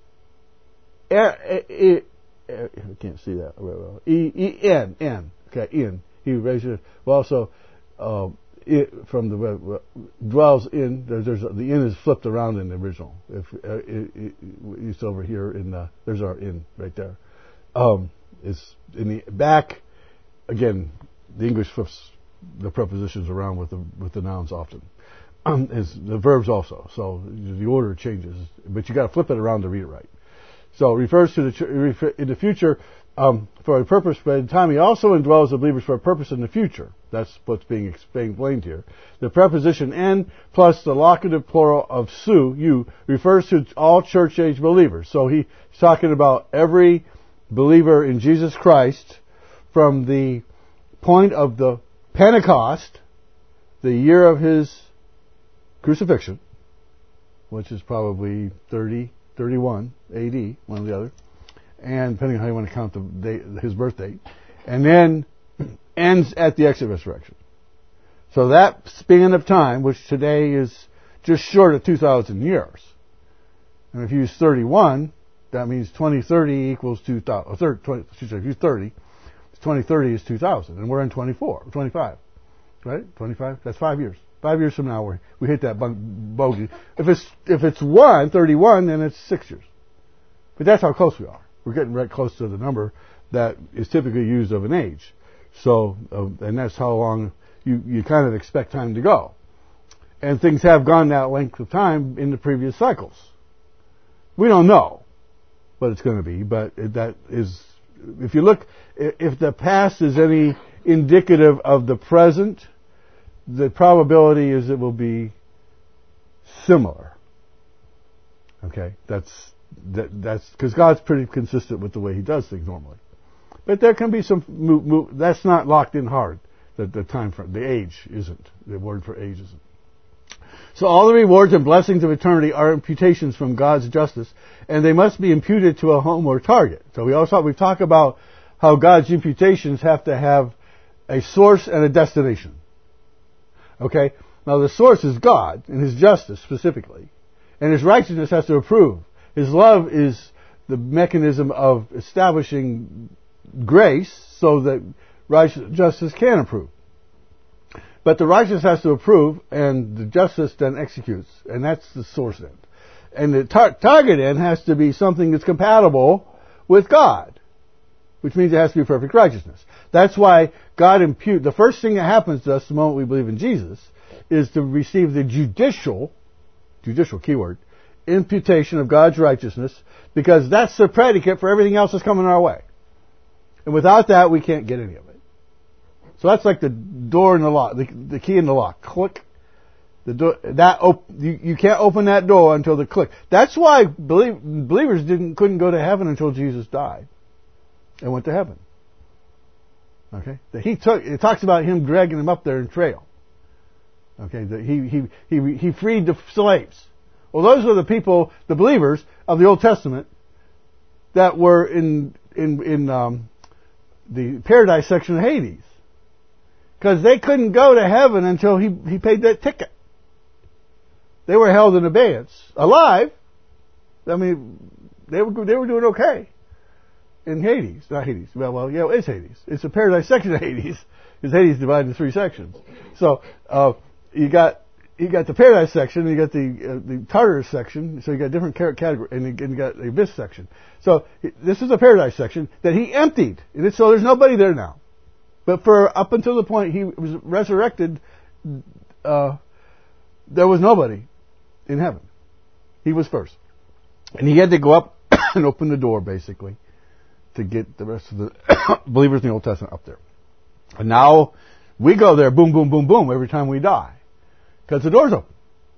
Speaker 2: er, er, er, er, I can't see that very well. E, e, N, N, okay, in. He raises it. Well, also, um, it, from the uh, dwells in. There's, there's the in is flipped around in the original. If uh, it, it, it's over here in the, there's our in right there. Um, it's in the back. Again, the English flips the prepositions around with the with the nouns often. Um, is the verbs also. So the order changes, but you got to flip it around to read it right. So it refers to the in the future um, for a purpose, but in time he also indwells the believers for a purpose in the future. That's what's being explained here. The preposition "en" plus the locative plural of "su" you refers to all church age believers. So he's talking about every believer in Jesus Christ from the point of the Pentecost, the year of his crucifixion, which is probably thirty, thirty-one A D, one or the other, and depending on how you want to count the day, his birth date, and then ends at the exit resurrection. So that span of time, which today is just short of two thousand years, and if you use thirty-one, that means twenty thirty equals two thousand. twenty, excuse me, if you use thirty, twenty thirty is two thousand, and we're in twenty-four, twenty-five, right? twenty-five. That's five years. Five years from now, we we hit that bogey. If it's if it's one thirty-one, then it's six years. But that's how close we are. We're getting right close to the number that is typically used of an age. So, uh, and that's how long you you kind of expect time to go. And things have gone that length of time in the previous cycles. We don't know what it's going to be, but that is, if you look, if the past is any indicative of the present, the probability is it will be similar. Okay, that's that, that's because God's pretty consistent with the way He does things normally. But there can be some move, move, that's not locked in hard. The, the time frame, the age isn't. The word for age isn't. So all the rewards and blessings of eternity are imputations from God's justice, and they must be imputed to a home or target. So we also we've talked about how God's imputations have to have a source and a destination. Okay? Now the source is God and His justice specifically. And His righteousness has to approve. His love is the mechanism of establishing grace so that righteous justice can approve. But the righteous has to approve and the justice then executes. And that's the source end. And the tar- target end has to be something that's compatible with God. Which means it has to be perfect righteousness. That's why God impute, the first thing that happens to us the moment we believe in Jesus is to receive the judicial, judicial keyword, imputation of God's righteousness, because that's the predicate for everything else that's coming our way. And without that, we can't get any of it. So that's like the door in the lock, the, the key in the lock. Click. The door, that op- you, you can't open that door until the click. That's why believe, believers didn't couldn't go to heaven until Jesus died and went to heaven. Okay, that he took. It talks about him dragging them up there in trail. Okay, that he he he he freed the slaves. Well, those are the people, the believers of the Old Testament, that were in in in um, the paradise section of Hades, because they couldn't go to heaven until he he paid that ticket. They were held in abeyance, alive. I mean, they were they were doing okay in Hades, not Hades. Well, well, yeah, it's Hades. It's a paradise section of Hades, because Hades is divided into three sections. So uh, you got you got the paradise section, and you got the uh, the Tartarus section. So you got different categories, and you, and you got the abyss section. So this is a paradise section that he emptied, and it, so there's nobody there now. But for up until the point he was resurrected, uh, there was nobody in heaven. He was first. And he had to go up and open the door, basically, to get the rest of the believers in the Old Testament up there. And now we go there, boom, boom, boom, boom, every time we die. Because the door's open.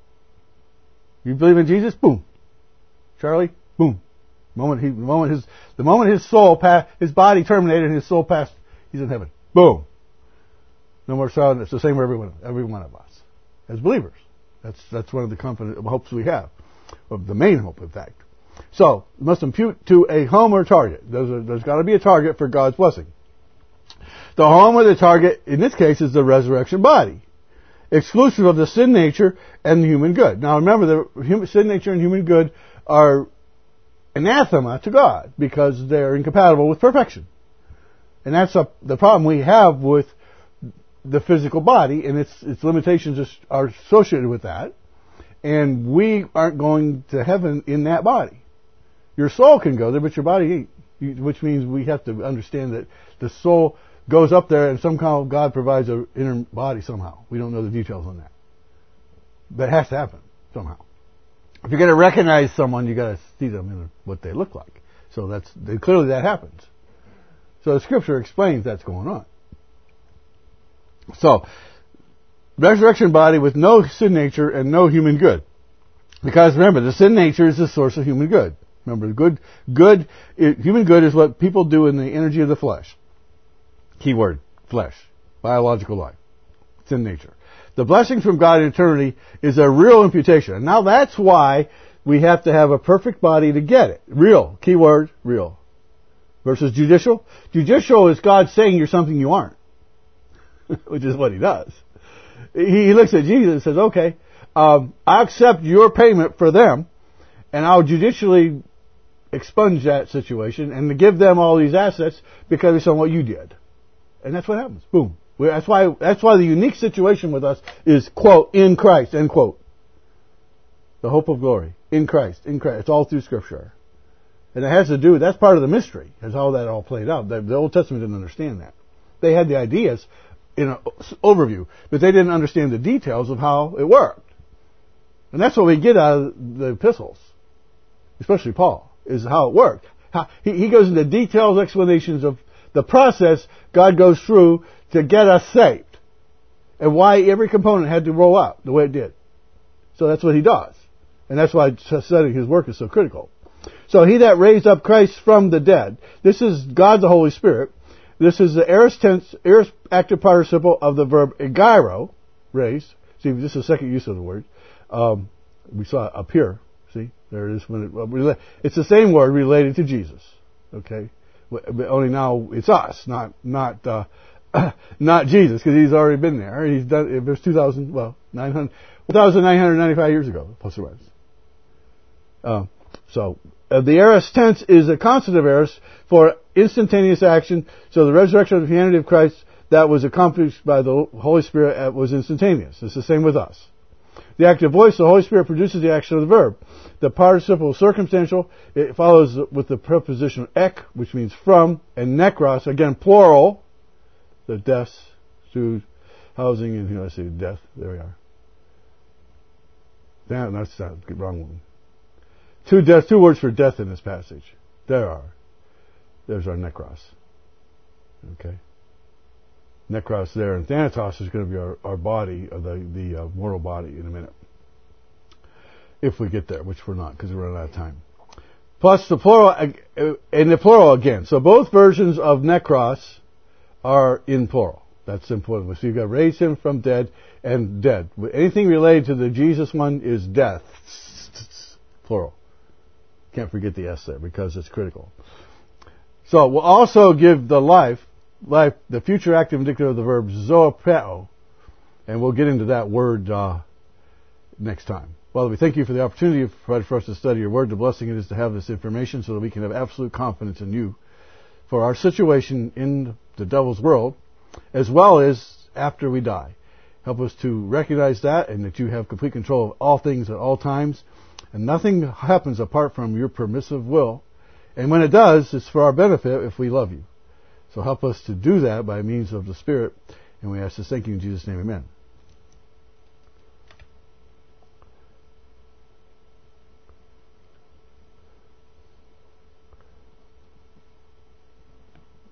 Speaker 2: You believe in Jesus? Boom. Charlie? Boom. The moment, he, the moment his, the moment his soul passed, his body terminated and his soul passed, he's in heaven. Boom. No more sorrow. It's the same for everyone, every one of us as believers. That's that's one of the confident hopes we have, of the main hope, in fact. So, you must impute to a home or target. There's, a, there's got to be a target for God's blessing. The home or the target, in this case, is the resurrection body, exclusive of the sin nature and the human good. Now, remember, the human, sin nature and human good are anathema to God because they're incompatible with perfection. And that's a, the problem we have with the physical body, and its its limitations are associated with that. And we aren't going to heaven in that body. Your soul can go there, but your body ain't. Which means we have to understand that the soul goes up there, and somehow God provides an inner body somehow. We don't know the details on that, but it has to happen somehow. If you're going to recognize someone, you got to see them in what they look like. So that's clearly that happens. So the Scripture explains that's going on. So, resurrection body with no sin nature and no human good. Because remember, the sin nature is the source of human good. Remember, good, good, it, human good is what people do in the energy of the flesh. Keyword, flesh. Biological life. Sin nature. The blessing from God in eternity is a real imputation. And now that's why we have to have a perfect body to get it. Real. Keyword, real. Versus judicial. Judicial is God saying you're something you aren't. Which is what he does. He looks at Jesus and says, okay, um, I accept your payment for them, and I'll judicially expunge that situation and give them all these assets because it's on what you did. And that's what happens. Boom. That's why, that's why the unique situation with us is, quote, in Christ, end quote. The hope of glory. In Christ. In Christ. It's all through Scripture. And it has to do, that's part of the mystery, is how that all played out. The, the Old Testament didn't understand that. They had the ideas in an overview, but they didn't understand the details of how it worked. And that's what we get out of the epistles, especially Paul, is how it worked. How, he, he goes into detailed explanations of the process God goes through to get us saved, and why every component had to roll out the way it did. So that's what he does. And that's why studying his work is so critical. So he that raised up Christ from the dead, this is God the Holy Spirit. This is the aorist tense, aorist active participle of the verb egeiro, raised. See, this is the second use of the word. Um, we saw it up here. See, there it is. When it, well, it's the same word related to Jesus. Okay, but only now it's us, not not uh, not Jesus, because he's already been there. He's done. It was two thousand, well, nine hundred, one thousand nine hundred ninety-five years ago. Plus or minus. Uh, so uh, the aorist tense is a constitutive aorist for instantaneous action. So the resurrection of the humanity of Christ that was accomplished by the Holy Spirit was instantaneous. It's the same with us. The active voice, the Holy Spirit produces the action of the verb. The participle is circumstantial. It follows with the preposition ek, which means from, and nekros, again plural. The deaths through housing, and you know, I say death. There we are. Damn, that's not the wrong one. Two death, two words for death in this passage. There are. There's our nekros. Okay.
Speaker 1: Necros there, and Thanatos is going to be our, our body, or the, the uh, mortal body in a minute. If we get there, which we're not, because we're running out of time. Plus the plural, uh, in the plural again. So both versions of Necros are in plural. That's important. So you've got raised him from dead and dead. Anything related to the Jesus one is death. Plural. Can't forget the S there because it's critical. So we'll also give the life, life, the future active indicator of the verb zoopeo, and we'll get into that word uh, next time. Well, we thank you for the opportunity provided for us to study your word. The blessing it is to have this information so that we can have absolute confidence in you for our situation in the devil's world, as well as after we die. Help us to recognize that and that you have complete control of all things at all times, and nothing happens apart from your permissive will. And when it does, it's for our benefit if we love you. So help us to do that by means of the Spirit, and we ask this thank you in Jesus' name, amen.